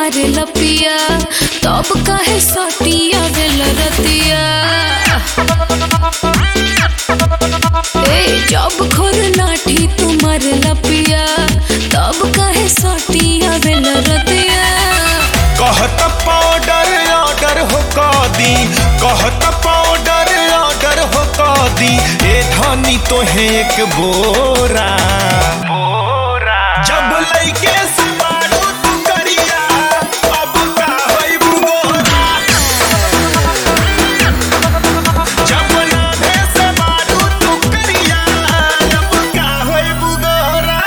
मारे लपिया तब काहे सटिया गेल रतिया। ए जब खोर नाठी तू मारे लपिया तब काहे सटिया गेल रतिया। कहत पाउडर ऑर्डर हो दी, कहत पाउडर ऑर्डर हो दी, ए धनी तोहे एक बोरा जब लइके सवारू तू करिया अब का होइबू गोरा। जब नाभे सवारू तू करिया अब का होइबू गोरा।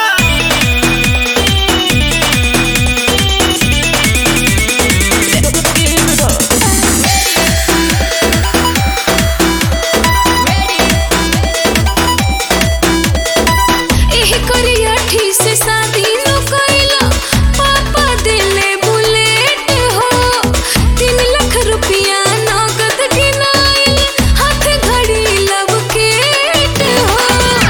एही करिया ठीक से शादी न कइला पापा दिले बुलेट हो। 3 लाख रुपया नगद गिनाइल हाथ घड़ी लब केट हो।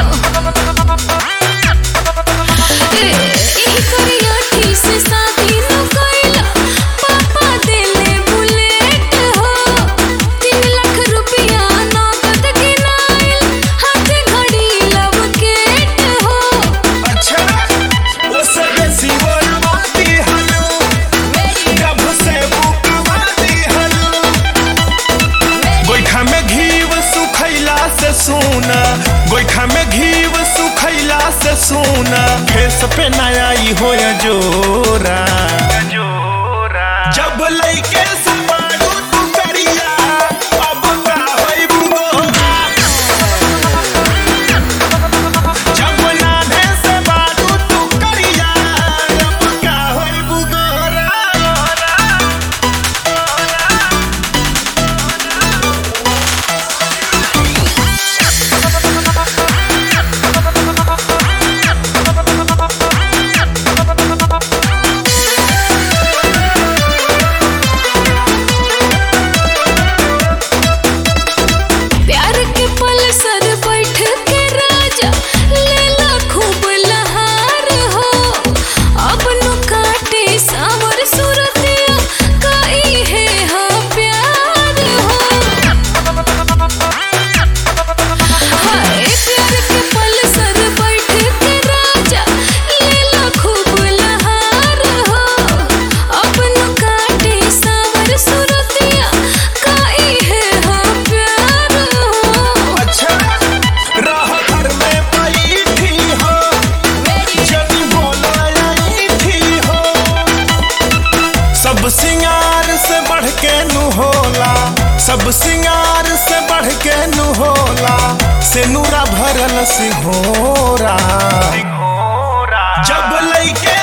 एही करिया ठीक से शादी न कइला पापा दिले बुलेट हो। 3 लाख रुपया नगद गिनाइल हाथ घड़ी लब केट हो। अच्छा उससे बेसी बोलवाती हलू जब से बुकवाती हलू। गोइठा में घीव सुखैला से सोना, गोइठा में घीव सुखैला से सोना, फेस पे नया आई हो जोरा। जब लइके सवारू तू करिया अब का होइबू गोरा। जब नाभे सवारू तू करिया अब का होइबू गोरा। प्यार के पल सर बैठ के राजा लेला खूब लहार हो। अब नु काटे सावर सूरतिया काई है हा प्यार हो। हाय प्यार के पल सर बैठ के राजा लेला खूब लहार हो। अब नु काटे सावर सूरतिया काई है हा प्यार हो। अच्छा राह घर में बैठी हो जब बोलाई थी हो। सब सिंगार से बढ़ के नु होला, सब सिंगार से बढ़ के नु होला, से नूरा भरल सिंघोरा। जब लइके